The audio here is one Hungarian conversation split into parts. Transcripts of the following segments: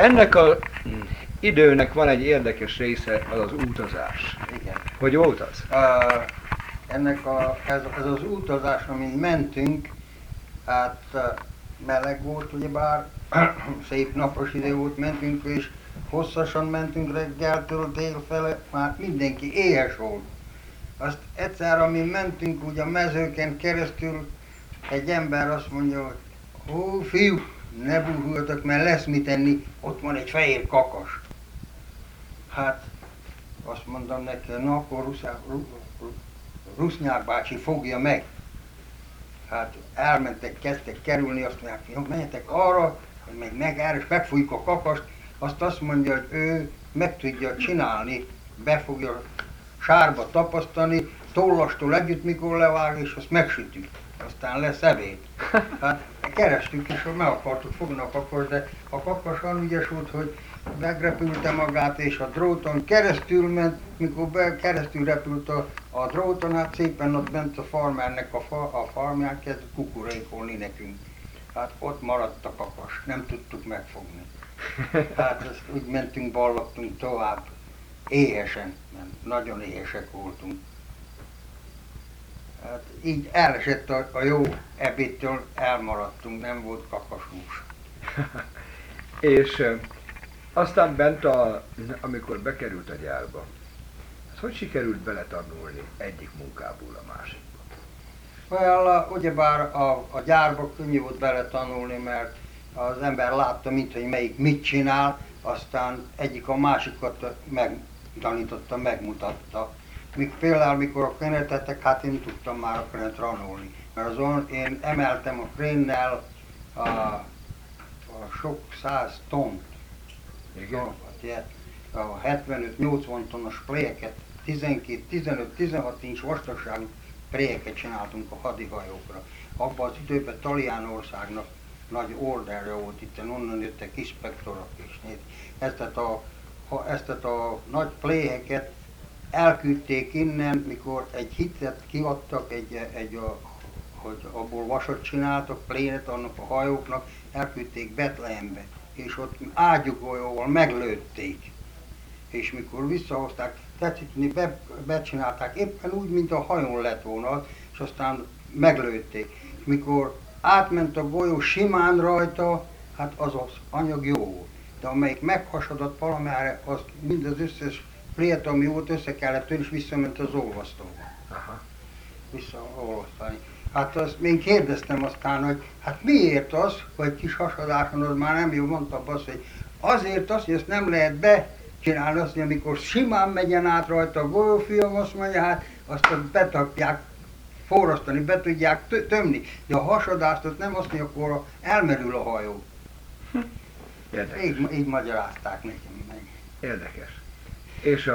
Ennek a időnek van egy érdekes része, az az utazás. Igen. Hogy volt az? Ez az utazás, amin mentünk, hát meleg volt, ugyebár szép napos idő volt, mentünk, és hosszasan mentünk reggeltől délfele, már mindenki éhes volt. Azt egyszer, amin mentünk úgy a mezőken keresztül, egy ember azt mondja, hogy ó fiú, ne búguljatok, mert lesz mit enni, ott van egy fehér kakas. Hát azt mondtam neki, na akkor Rusznyák bácsi fogja meg. Hát elmentek, kezdtek kerülni, azt mondják, jó, menjetek arra, hogy megfújjuk a kakast, azt mondja, hogy ő meg tudja csinálni, be fogja sárba tapasztani, tollastól együtt mikor levág, és azt megsütjük. Aztán lesz ebéd. Hát kerestük is, hogy meg akartuk fogni a kakast, de a kakas olyan ügyes volt, hogy megrepülte magát, és a dróton keresztül ment, mikor keresztül repült a dróton, hát szépen ott ment a farmernek a farmján, kezdett kukurékolni nekünk. Hát ott maradt a kakas, nem tudtuk megfogni. Hát ezt úgy mentünk, ballottunk tovább, éhesen, mert nagyon éhesek voltunk. Hát így elesett a jó ebédtől, elmaradtunk, nem volt kakashús. És aztán bent, amikor bekerült a gyárba, az hogy sikerült beletanulni egyik munkából a másikba? Well, ugyebár a gyárba könnyű volt beletanulni, mert az ember látta, hogy melyik mit csinál, aztán egyik a másikat megtanította, megmutatta. Például mikor a krénetettek, hát én tudtam már a krénet ranolni. Mert azon én emeltem a krénnel a sok 100 tont. Igen. A 75-80 tonnos pléjeket, 12-15-16 inch vastagságú pléjeket csináltunk a hadihajókra. Abban az időben Taliánországnak nagy orderje volt, itt onnan jöttek inspektorok és ezt a nagy pléjeket elküldték innen, mikor egy hitet kiadtak, hogy abból vasat csináltak, plénet annak a hajóknak, elküldték Betlehembe, és ott ágyúgolyóval meglőtték. És mikor visszahozták, tetszik, becsinálták éppen úgy, mint a hajón lett volna, és aztán meglőtték. És mikor átment a golyó simán rajta, hát az anyag jó volt. De amelyik meghasadott valamerre, az mind az összes plét, ami volt, össze kellett tőle, és visszament az olvasztóba. Visszaolvasztani. Hát azt én kérdeztem aztán, hogy hát miért az, hogy kis hasadáson az már nem jó, mondtam azt, hogy azért azt, hogy ezt nem lehet becsinálni, azt, hogy amikor simán megyen át rajta a golyófiam, azt mondja, hát azt betakják, forrasztani, be tudják tömni. De a hasadást azt nem azt mondja, akkor elmerül a hajó. Így magyarázták nekem meg. Érdekes. És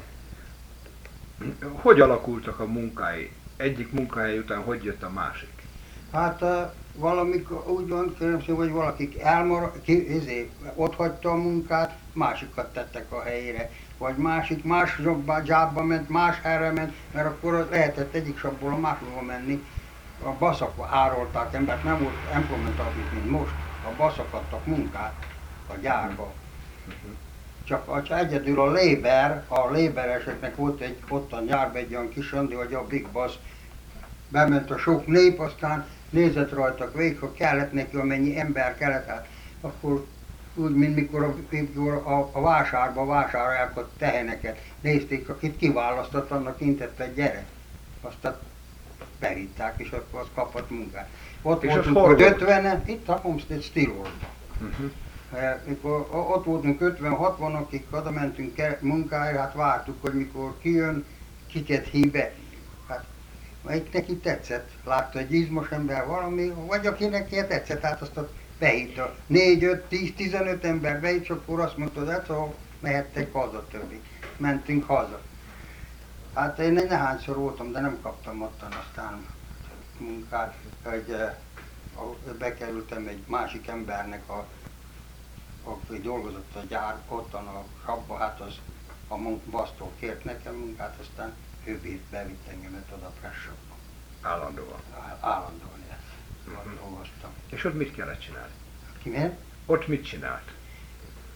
hogy alakultak a munkái? Egyik munkahely után hogy jött a másik? Hát valamikor úgy van, kérem, hogy valakik ott hagyta a munkát, másikat tettek a helyére. Vagy másik más zsábba ment, más helyre ment, mert akkor lehetett egyik sabból a másikba menni. A baszak árolták embert, nem volt employment office, mint most. A baszak adtak munkát a gyárba. Csak egyedül a laboreseknek volt ott a gyárban egy olyan kis andi, hogy a Big Boss bement a sok nép, aztán nézett rajtak végig, ha kellett neki, amennyi ember kellett, hát akkor úgy, mint mikor a vásárba vásárolják a teheneket, nézték, akit kiválasztott, annak intette, gyere. Aztán behitták, és akkor az kapott munkát. Ott és voltunk 50-en, itt a Homestead Steelworkban. Mikor ott voltunk 50-60, akik oda mentünk munkára, hát vártuk, hogy mikor kijön, kiket hív be. Hát melyik neki tetszett, látta, hogy izmos ember valami, vagy akinek tetszett, hát azt behitta. 4-5-10-15 ember behitt, és akkor azt mondta, hogy hát mehettek haza többi. Mentünk haza. Hát én nehányszor voltam, de nem kaptam ottan aztán munkát, hogy bekerültem egy másik embernek aki dolgozott a gyár, ottan a sabba, hát az a basztól kért nekem munkát, aztán ő bevitt engemet oda Pressokba. Állandóan? Állandóan, dolgoztam. És ott mit kellett csinálni? Ki miért? Ott mit csinált?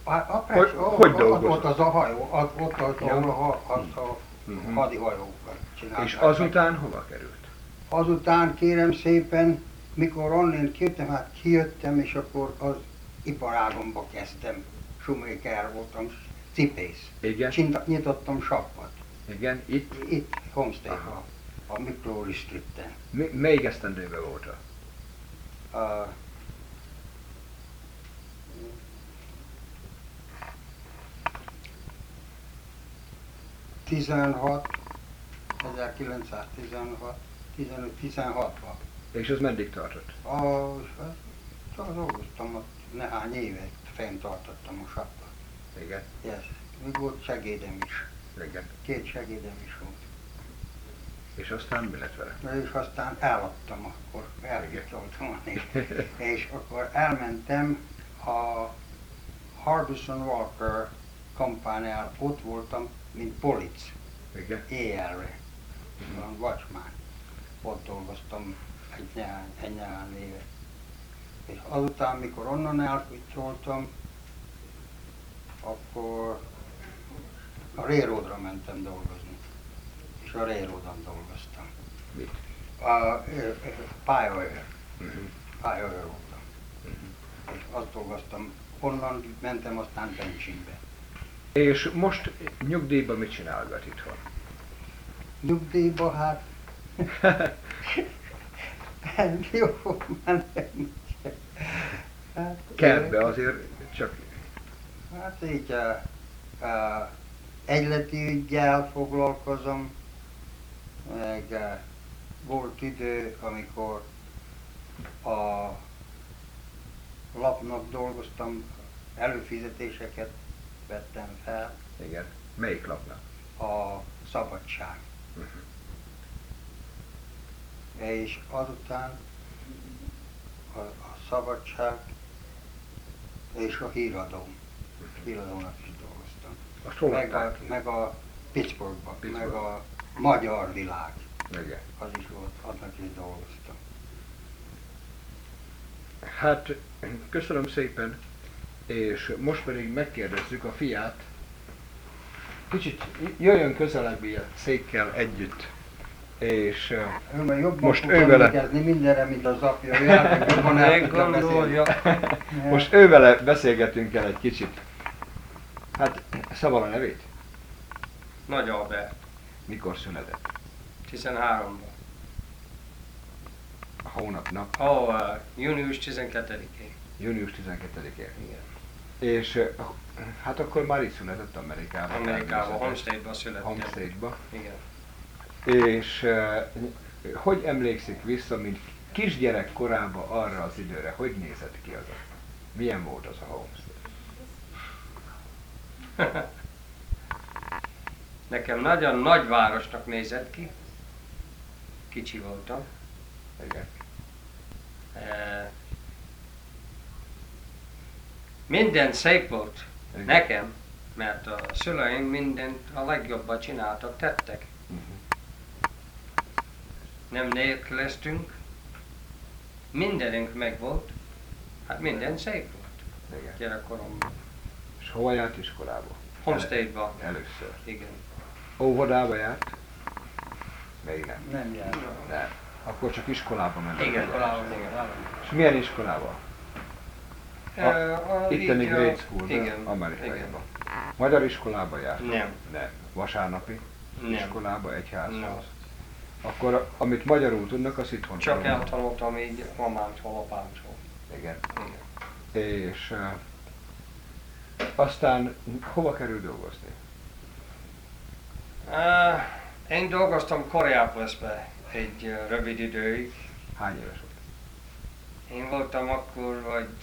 Hogy dolgozol? Ott az a hajó, ott Ja. a Mhm. hadihajókat csinálták. És azután hova került? Azután kérem szépen, mikor onnan kijöttem, hát kijöttem, és akkor az iparágomba kezdtem. Shoemaker voltam, cipész. Igen? Nyitottam sappat. Igen? Itt? Itt, Homesteadban, Aha. a Miklóri Streeten. Melyik esztendőben volt? A 16, 1916, 15-16-ban. És az meddig tartott? Dolgoztam ott nehány évet, fenntartottam a sappat. Igen? Yes. Még volt segédem is. Igen. 2 segédem is volt. És aztán mi lett vele? És aztán eladtam, akkor elvitoltam. És akkor elmentem a Harbison Walker kampánál, ott voltam, mint polic, Igen? éjjelre, olyan watchman. Ott dolgoztam egy néhány évet. És azután, mikor onnan elvitoltam, akkor a railroadra mentem dolgozni. És a railroadon dolgoztam. Mit? Pályaőr. Uh-huh. Pályaőr voltam. És azt dolgoztam. Onnan mentem aztán pensionbe. És most nyugdíjban mit csinálgat itthon? Nyugdíjba hát... Jó, már nem. Hát, Kertbe azért csak... Hát így egyleti üggyel foglalkozom, meg volt idő, amikor a lapnak dolgoztam, előfizetéseket vettem fel, Igen. Melyik lapnak? a Szabadság. Uh-huh. És azután a Szabadság és a Híradó. Híradónak is dolgoztam. Azt hol adták ki? Meg a Pittsburghban, Pittsburgh. meg a Magyar Világ. Igen. Az is volt, annak is dolgoztam. Hát, köszönöm szépen, és most pedig megkérdezzük a fiát, kicsit jöjjön közelebb ilyen székkel együtt, és Ő már jobban most fog ő vele- emlékezni mindenre, mint az apja. Ő elmegy jobban el tudja beszélni. most ővele beszélgetünk el egy kicsit. Hát, szabad a nevét? Nagy Albert, Mikor született? 13-ban. A hónapnak, Június 12-én. június 12-én. Igen. És hát akkor már itt született Amerikában. Amerikában, Homesteadban születtem. Homesteadba. Igen. És hogy emlékszik vissza, mint kisgyerek korában arra az időre? Hogy nézett ki az? Milyen volt az a Homestead? Nekem nagyon nagy városnak nézett ki. Kicsi voltam. Igen. Minden szép volt Igen. nekem, mert a szüleim mindent a legjobban csináltak, tettek. Uh-huh. Nem nélkülöztünk, mindenünk megvolt, hát minden szép volt Igen. gyerekkoromban. És hova járt iskolába? Homesteadban. Először. Igen. Óvodába járt? Még nem. Nem jár. Nem. Akkor csak iskolába ment. Igen. Igen. És milyen iskolába? Itteni grade school, igen, Amerikában. igen. Magyar iskolába járt? Nem. Nem. Vasárnapi Nem. iskolába, egyházhoz? Nem. Akkor amit magyarul tudnak, azt itthon Csak tanulnak. eltanultam így mamámtól, apámtól. Igen. Igen. És aztán hova kerül dolgozni? Én dolgoztam Koreápolisbe egy rövid időig. Hány éves volt? Én voltam akkor,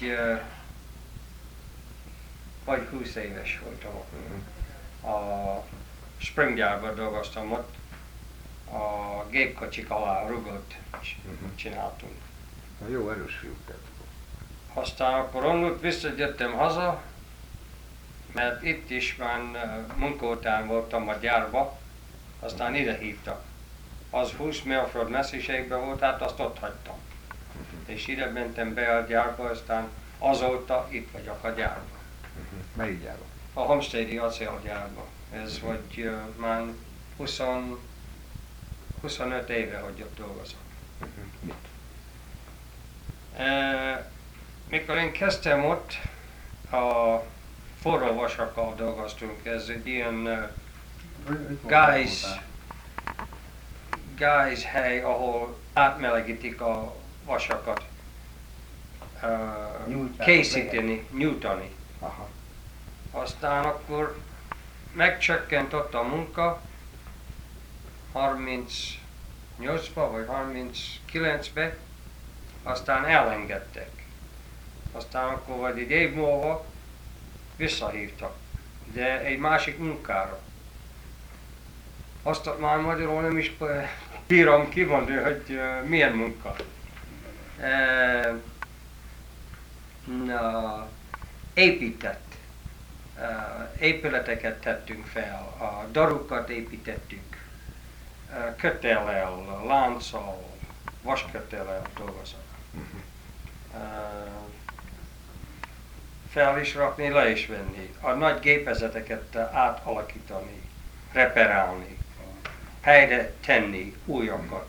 vagy 20 éves voltam akkor. A Springgyárban dolgoztam ott. A gépkocsik alá rugott csináltunk. Na, jó erős fiúk lettek. Aztán akkor onnan visszajöttem haza, mert itt is már munka után voltam a gyárba, aztán ide hívtak. Az 20 mérföld messziségben volt, hát azt ott hagytam. És ide mentem be a gyárba, aztán azóta itt vagyok a gyárban. Melyik gyárban? A Homesteadi acélgyárban. Ez vagy már 25 éve, hogy ott dolgozom. Mit? Mikor én kezdtem ott, a forró vasakkal dolgoztunk. Ez egy ilyen gáz hely, ahol átmelegítik a vasakat. Készíteni, nyújtani. Aha. Aztán akkor megcsökkent ott a munka 38-ba vagy 39-be, aztán elengedtek. Aztán akkor vagy egy év múlva visszahívtak, de egy másik munkára. Azt már magyarul nem is bírom kimondani, hogy milyen munka. Épített. Épületeket tettünk fel, a darukat építettük, kötellel, lánccal, vaskötellel dolgozok. Fel is rakni, le is venni, a nagy gépezeteket átalakítani, reperálni, helyre tenni újakat.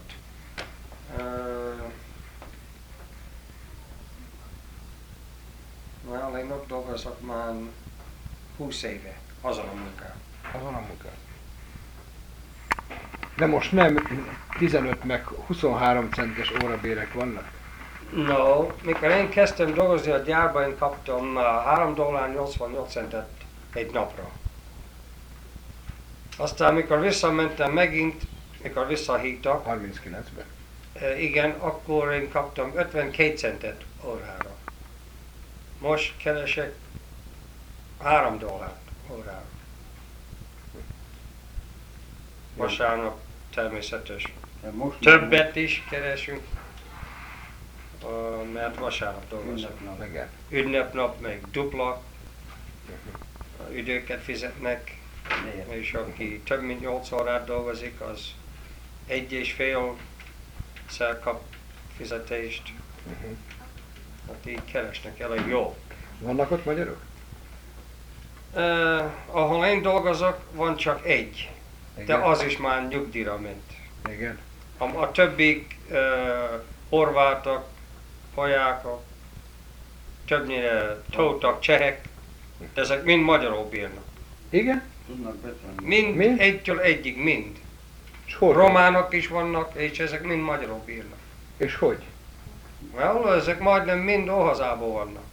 Én ott dolgozok már 20 éve, azon a munkán. Azon a munkán. De most nem 15 meg 23 centes órabérek vannak? No, mikor én kezdtem dolgozni a gyárban, én kaptam $3.88 egy napra. Aztán mikor visszamentem megint, mikor visszahívtak, 39-ben? igen, akkor én kaptam 52 centet órára. Most keresek $3 órára. Vasárnap természetes. Többet is keresünk, mert vasárnap dolgozunk. Igen. Ünnepnap meg dupla időket fizetnek, és aki több mint 8 órát dolgozik, az 1,5-szer kap fizetést. Hát így keresnek elég jó. Vannak ott magyarok? Ahol én dolgozok, van csak egy, de Igen. az is már nyugdíjra ment. Igen. A többik horvátok, polyákok, többnyire tótak, csehek, de ezek mind magyarul bírnak. Igen? Tudnak beszélni. Mind egytől egyig, mind. És hol? Románok is vannak, és ezek mind magyarul bírnak. És hogy? Well, ezek majdnem mind óhazából vannak.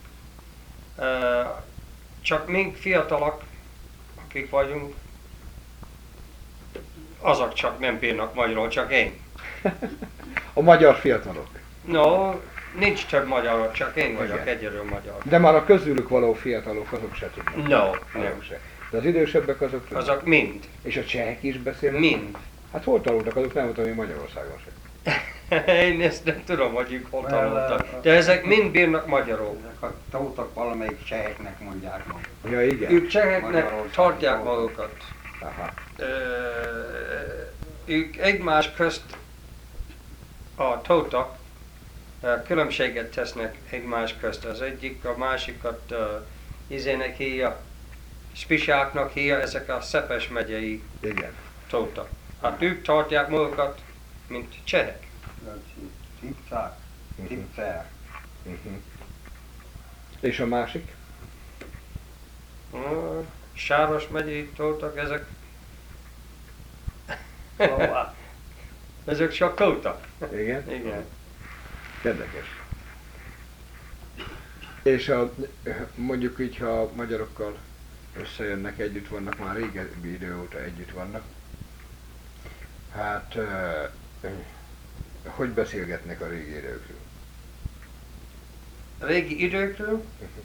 Csak mink fiatalok, akik vagyunk, azok csak nem bírnak magyarul, csak én. A magyar fiatalok. No, nincs több magyar, csak én vagyok Igen. egyedül magyar. De már a közülük való fiatalok, azok se tudnak. No, Azok nem. se. De az idősebbek azok tudnak. Azok mind. És a csehek is beszélnek? Mind. Hát hol tanultak, azok nem voltam én Magyarországon sem. Én ezt nem tudom, hogy ők hol tanultak. De ezek mind bírnak magyarul. Ezek a tótok valamelyik cseheknek mondják meg. Ja, igen. Ők cseheknek Magyarországon tartják dolgoznak. magukat. Aha. Ők egymás közt a tótak különbséget tesznek egymás közt. Az egyik a másikat izének hívja, spisáknak hívja, ezek a Szepes megyei Igen. tótak. Hát ők tartják magukat, mint csehek. Cipcák, cipcer. És a másik? Sáros megyei tótak, ezek ezek csak tótak. Igen? Igen. Érdekes. És mondjuk így, ha a magyarokkal összejönnek, együtt vannak, már régebbi idő óta együtt vannak, hát hogy beszélgetnek a régi időkről? A régi időkről?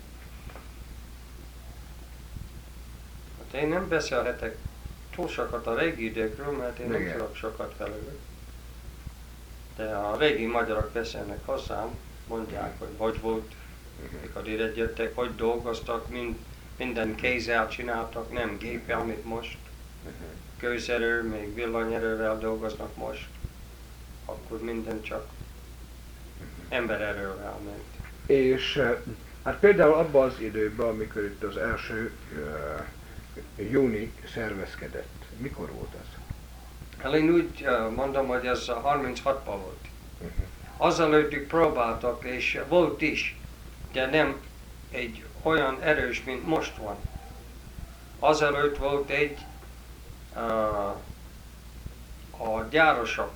Hát én nem beszélhetek túl sokat a régi időkről, mert én nem Igen. tudok sokat belőle. De a régi magyarok beszélnek hozzám, mondják, hogy volt, mikor ide jöttek, hogy dolgoztak, minden kézzel csináltak, nem géppel, mint most. Gőzerő, még villanyerővel dolgoznak most. Akkor minden csak embererővel ment. És Hát például abban az időben, amikor itt az első júni szervezkedett, mikor volt az? Hát én úgy mondom, hogy ez 36-ban volt. Azelőttük próbáltak, és volt is, de nem egy olyan erős, mint most van. Azelőtt volt egy a gyárosok,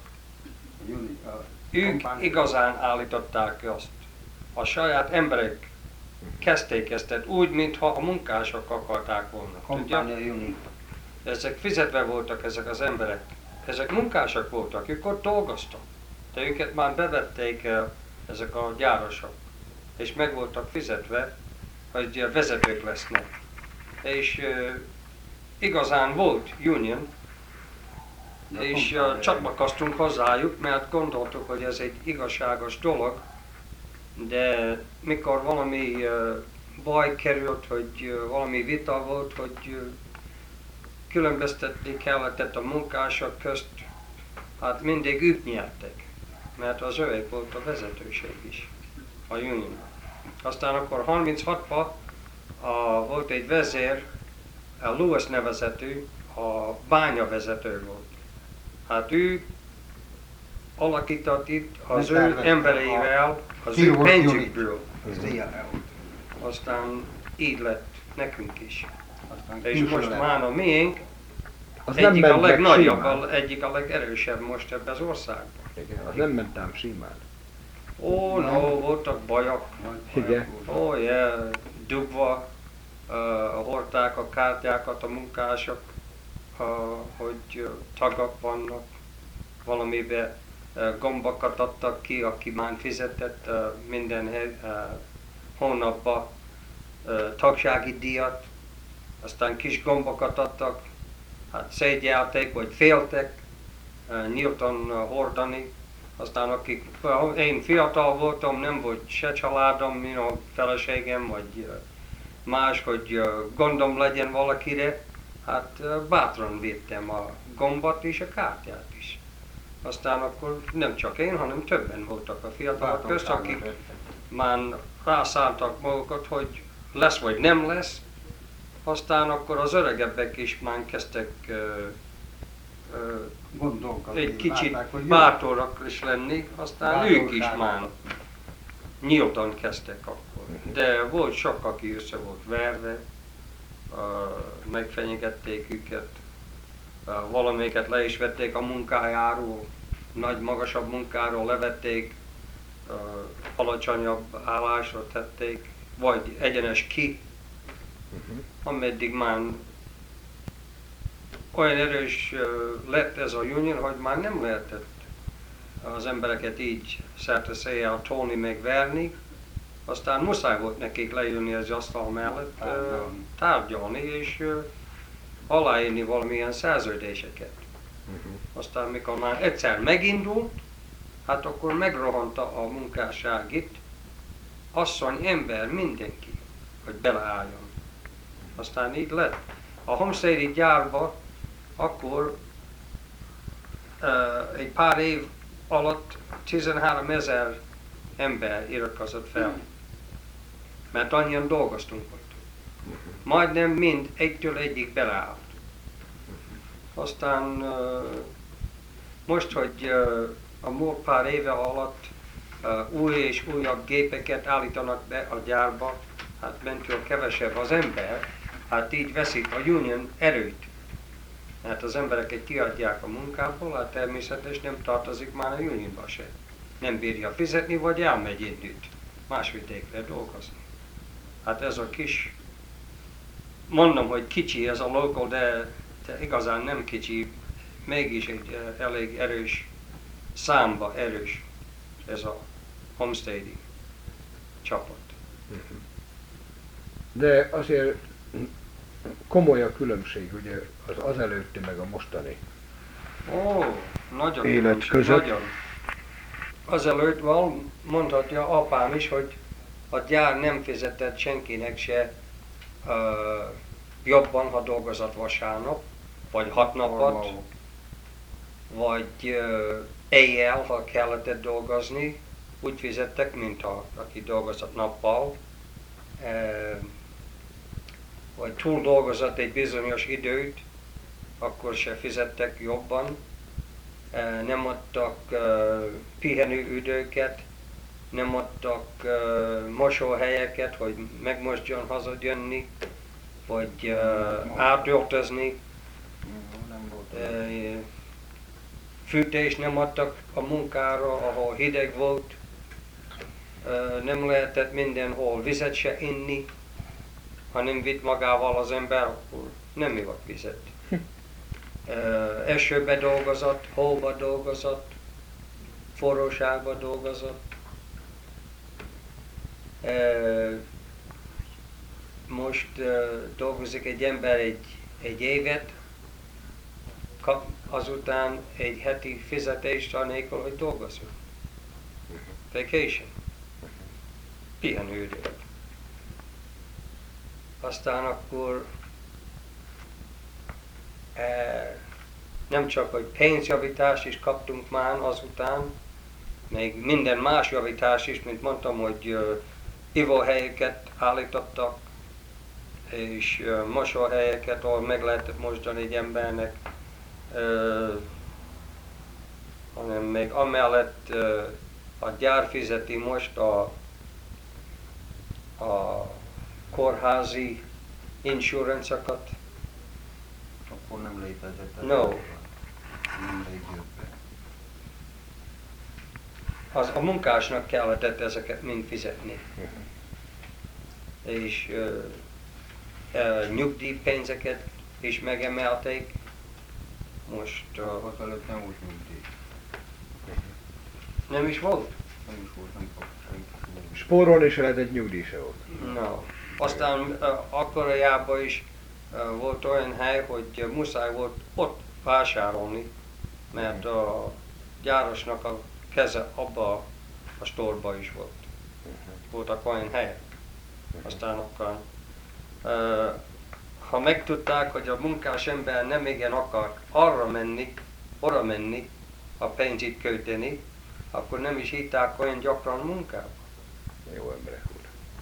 ők igazán állították azt. A saját emberek kezdték ezt úgy, mintha a munkások akarták volna. Kompánia Juni. Ezek fizetve voltak ezek az emberek. Ezek munkások voltak, ők ott dolgoztak. De őket már bevették ezek a gyárosok. És meg voltak fizetve, hogy vezetők lesznek. És igazán volt union, és csatlakoztunk hozzájuk, mert gondoltuk, hogy ez egy igazságos dolog, de mikor valami baj került, hogy valami vita volt, hogy különböztetni kellett a munkások közt, hát mindig ők nyertek, mert az ők volt a vezetőség is, a union. Aztán akkor 36-ban volt egy vezér, a Lewis nevezetű, a bányavezető volt. Hát ő alakított itt az ő embereivel, az ő pénzükből. Aztán így lett nekünk is. És most már a miénk Az egyik nem a ment meg legnagyobb, simán. egyik a legerősebb most ebben az országban. Igen, az nem ment ám simán. Ó, no, voltak bajok. Igen. Ó, yeah, dugva hordták a kártyákat a munkások, hogy tagak vannak, valamiben gombokat adtak ki, aki már fizetett minden hónapban tagsági díjat, aztán kis gombokat adtak, hát szégyelték, vagy féltek nyíltan hordani. Aztán akik, én fiatal voltam, nem volt se családom, feleségem, vagy más, hogy gondom legyen valakire, hát bátran vittem a gombot és a kártyát is. Aztán akkor nem csak én, hanem többen voltak a fiatalok közt, akik már rászántak magukat, hogy lesz vagy nem lesz. Aztán akkor az öregebbek is már kezdtek egy kicsit bátorak is lenni, aztán ők is már nyíltan kezdtek akkor. De volt sok, aki össze volt verve, megfenyegették őket, valamelyiket le is vették a munkájáról, nagy, magasabb munkáról levették, alacsonyabb állásra tették, vagy egyenes ki, ameddig már olyan erős lett ez a union, hogy már nem lehetett az embereket így szerte-széjjel tolni, meg verni. Aztán muszáj volt nekik lejönni az asztal mellett, tárgyalni és aláírni valamilyen szerződéseket. Aztán mikor már egyszer megindult, hát akkor megrohanta a munkásság itt, asszony, ember, mindenki, hogy beleálljon. Aztán így lett. A Homesteadi gyárba akkor egy pár év alatt 13 000 ember iratkozott fel, mert annyian dolgoztunk ott. Majdnem mind egytől egyig beleállt. Aztán most, hogy a múlt pár éve alatt új és újabb gépeket állítanak be a gyárba, hát mentől kevesebb az ember, hát így veszít a union erőt. Hát az embereket kiadják a munkából, hát természetesen nem tartozik már a unionba se. Nem bírja fizetni, vagy elmegy együtt más vidékre dolgozni. Hát ez a kis, mondom, hogy kicsi ez a local, de igazán nem kicsi, mégis egy elég erős, számba erős ez a Homesteadi csapat. De azért komoly a különbség, ugye az előtti meg a mostani Ó, nagyon élet különbség, között. nagyon. Azelőtt mondhatja apám is, hogy a gyár nem fizetett senkinek se jobban, ha dolgozott vasárnap, vagy 6 napot, vagy éjjel, ha kellett dolgozni, úgy fizettek, mint aki dolgozott nappal. vagy túl dolgozott egy bizonyos időt, akkor se fizettek jobban, nem adtak pihenőidőket, nem adtak mosóhelyeket, hogy megmosdjon hazajönni, vagy átöltözni. Fűtést nem adtak a munkára, ahol hideg volt. Nem lehetett mindenhol vizet se inni. Ha nem vitt magával az ember, akkor nem ivott vizet. Esőbe dolgozott, hóba dolgozott, forróságba dolgozott. Most dolgozik egy ember egy évet, kap azután egy heti fizetést anélkül, hogy dolgozik. Vacation. Pihenőidőt. Aztán akkor nem csak, hogy pénzjavítást is kaptunk már azután, még minden más javítás is, mint mondtam, hogy ivóhelyeket állítottak, és mosóhelyeket, ahol meg lehetett mosdani egy embernek, hanem még amellett a gyár fizeti most a kórházi insurance-okat. Akkor nem létezett. No. Mindegy jött be. A munkásnak kellett ezeket mind fizetni. És nyugdíjpénzeket is megemelték. Most Azelőtt nem volt nyugdíj. nem is volt? Nem is volt, nem kaptam. Spórolni se lehetett, nyugdíj se volt. No. Aztán akkorjában is volt olyan hely, hogy muszáj volt ott vásárolni, mert a gyárosnak a keze abba a sztorba is volt. Voltak olyan helyek. Aztán akkor, ha megtudták, hogy a munkás ember nem igen akar oda menni, a pénzét költeni, akkor nem is hitták olyan gyakran munkába. Jó emberek úr.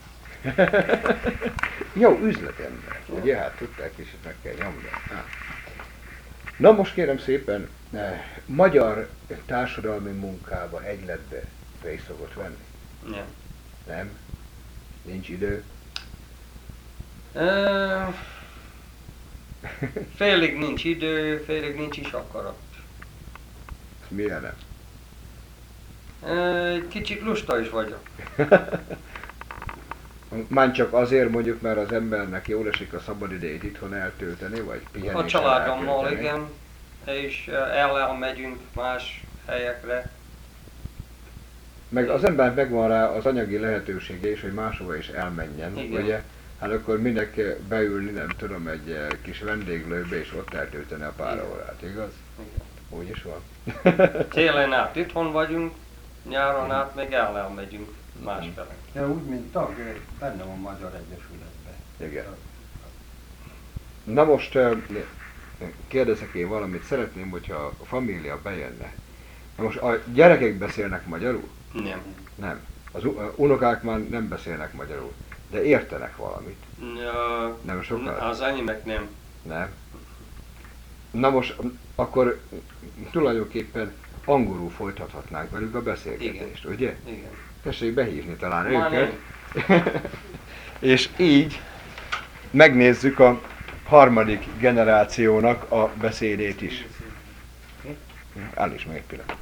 Jó üzletember. Ugye, hát tudták is, hogy meg kell nyomni. Na most kérem szépen, magyar társadalmi munkába, egyletbe részt szokott venni? Nem. Nem? Nincs idő? Félig nincs idő, félig nincs is akarat. Milyen nem? Kicsit lusta is vagyok. Már csak azért mondjuk, mert az embernek jól esik a szabadidejét itthon eltölteni, vagy pihenéssel A családommal, eltölteni. igen. És elmegyünk más helyekre. Meg az embernek megvan rá az anyagi lehetősége is, hogy máshova is elmenjen, Igen. ugye? Hát akkor minek beülni, nem tudom, egy kis vendéglőbe és ott eltölteni a pár Igen. órát, igaz? Igen. Úgy is van. Télen át itthon vagyunk, nyáron át meg elmegyünk másfele. De úgy, mint tag, benne van Magyar Egyesületben. Igen. Na most kérdezek én valamit, szeretném, hogyha a família bejönne. Na most a gyerekek beszélnek magyarul? Nem. Nem. Az unokák már nem beszélnek magyarul, de értenek valamit. Nem sokat? Az enyémek nem. Nem. Na most akkor tulajdonképpen angolul folytathatnánk velük a beszélgetést, ugye? Igen. Tessék behívni talán Már őket. És így megnézzük a harmadik generációnak a beszédét is. Áll is meg egy pillanat.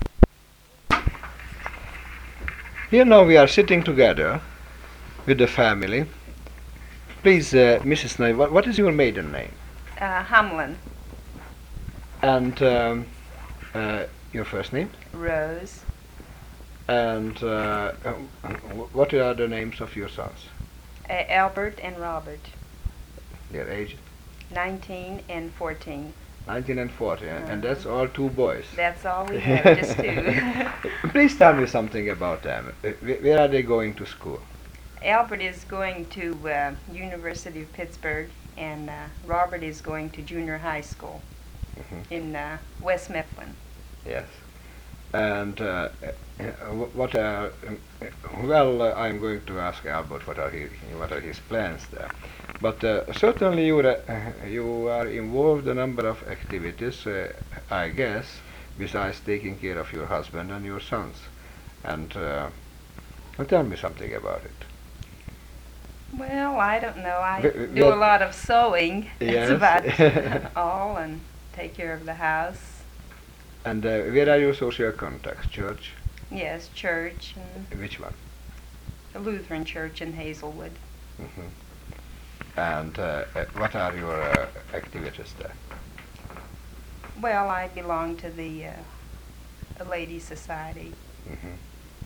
Here now we are sitting together with the family. Please, Mrs. Nye, what is your maiden name? Hamlin, And your first name? Rose, And what are the names of your sons? Albert and Robert, Their age? 19 and 14. 19 and 40, and that's all two boys. That's all we have, just two. Please tell me something about them. Where are they going to school? Albert is going to University of Pittsburgh, and Robert is going to junior high school Mhm. in West Mifflin. Yes. And what well, I'm going to ask Albert what are his plans there. But certainly you are involved in a number of activities, I guess, besides taking care of your husband and your sons. And tell me something about it. Well, I don't know. I V- do a that- lot of sewing. Yes. That's about all, and take care of the house. And where are your social contacts? Church? Yes, church and Which one? a Lutheran church in Hazelwood. Hmm. And what are your activities there? Well, I belong to the a ladies' society. Hmm.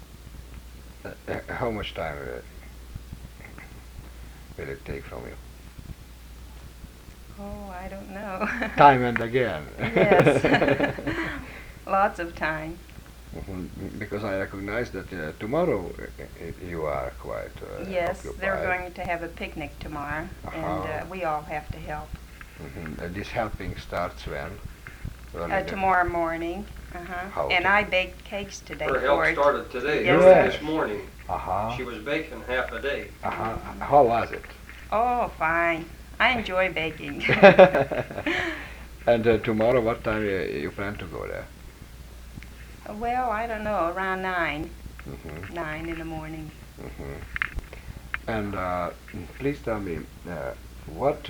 How much time will it take from you? Oh, I don't know. Time and again. Yes. Lots of time. Mhm. Because I recognize that tomorrow you are quite Yes, they're occupied. going to have a picnic tomorrow, Uh-huh. and we all have to help. Mhm. And this helping starts when? Early in the- Tomorrow morning. How And to- I baked cakes today Her for help it. started today, Yes, sir. this morning. Uh-huh. She was baking half a day. Uh-huh. How was it? Oh, fine. I enjoy baking. And tomorrow, what time you plan to go there? Well, I don't know, around 9. Hmm. 9 in the morning. Hmm. And please tell me, what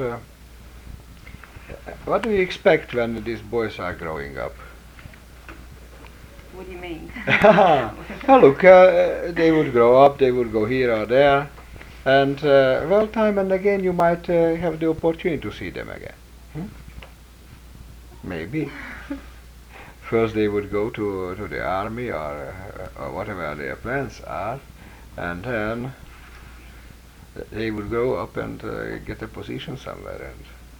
do you expect when these boys are growing up? What do you mean? Well, look, they would grow up, they would go here or there, and well, time and again you might have the opportunity to see them again. Hmm? Maybe. First they would go to the army or whatever their plans are, and then they would grow up and get a position somewhere.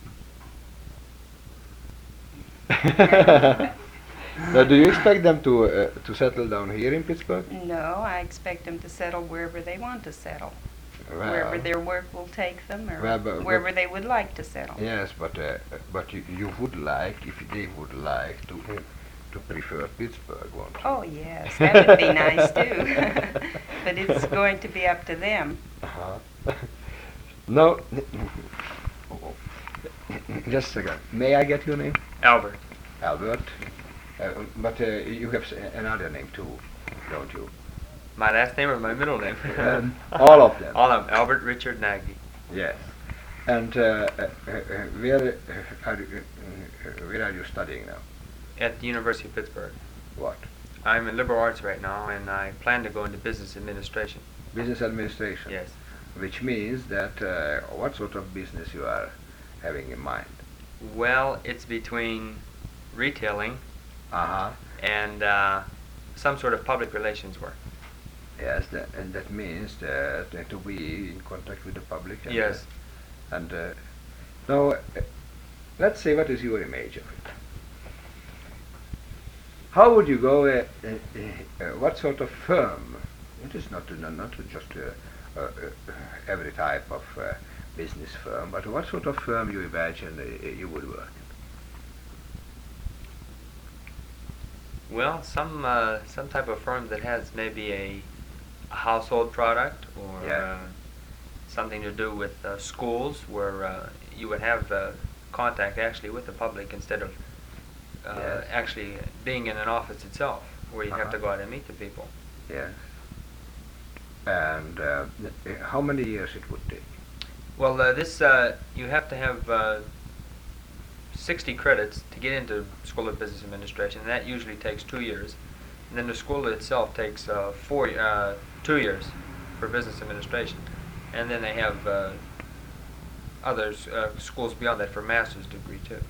And now, do you expect them to settle down here in Pittsburgh? No, I expect them to settle wherever they want to settle. Wherever Well, their work will take them, or Well, but- wherever they would like to settle. yes, but you would like, if they would like to prefer Pittsburgh, won't you? Oh, yes, that would be nice too. But it's going to be up to them. Uh-huh. No. Just a second. May I get your name? Albert. Albert. But you have another name too, don't you? My last name or my middle name? All of them. All of them. Albert Richard Nagy. Yes. And where are you studying now? At the University of Pittsburgh. What? I'm in liberal arts right now, and I plan to go into business administration. Business administration. Yes. Which means that what sort of business you are having in mind? Well, it's between retailing Uh-huh. and some sort of public relations work. Yes, and that means that to be in contact with the public. And, Yes. And now, let's say, what is your image of it? How would you go? What sort of firm? It is not just every type of business firm, but what sort of firm you imagine you would work Well, some type of firm that has maybe a household product or Yeah. something to do with schools where you would have contact actually with the public instead of Yes. actually being in an office itself where you have to Uh-huh. go out and meet the people. in. Yes. And how many years it would take? Well, this you have to have 60 credits to get into School of Business Administration. And that usually takes 2 years, and then the school itself takes 2 years for business administration, and then they have others schools beyond that for master's degree too.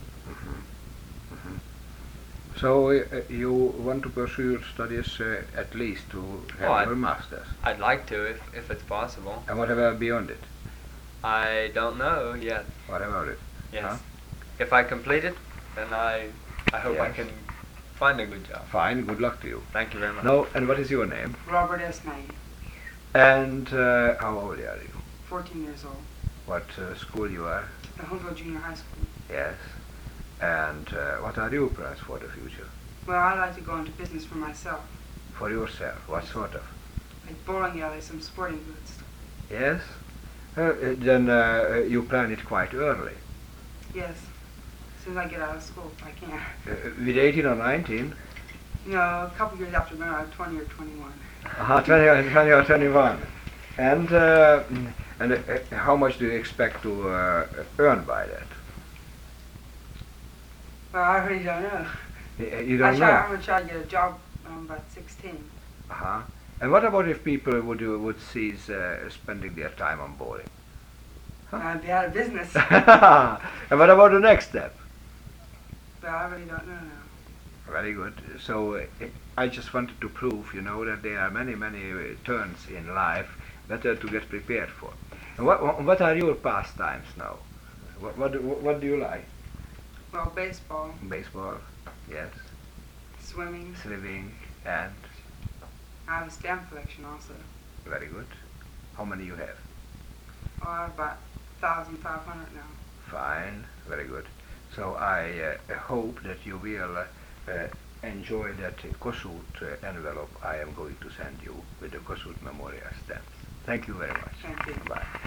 So you want to pursue your studies at least to have Oh, your master's, I'd like to if it's possible. and whatever beyond it. I don't know yet. What about it? Yes. Huh? If I complete it, then I hope I Yes. can find a good job. Fine. Good luck to you. Thank you very much. No. And what is your name? Robert S. Knight, And how old are you? 14 years old, What school you are? the Huntsville Junior High School. Yes. And what are your plans for the future? Well, I like to go into business for myself, For yourself? What sort of? like bowling alley, some sporting goods. Yes? Then you plan it quite early. Yes. As soon as I get out of school, if I can. With 18 or 19? You know, a couple years after when I was 20 or 21. 20 or 21. And how much do you expect to earn by that? Well, I really don't know. You don't know? I'm gonna try to get a job when I'm about 16. Uh-huh. And what about if people would cease spending their time on bowling? I'd be out of business. And what about the next step? But I really don't know now. Very good. So I just wanted to prove, that there are many, many turns in life better to get prepared for. And what are your pastimes now? What do you like? Well, baseball, Baseball, yes. swimming. Swimming, and I have a stamp collection also. very good. How many you have? Oh, I have about 1,500 now. Fine, very good. So I hope that you will enjoy that Kossuth envelope I am going to send you with the Kossuth Memorial stamps. Thank you very much. Thank you. Bye.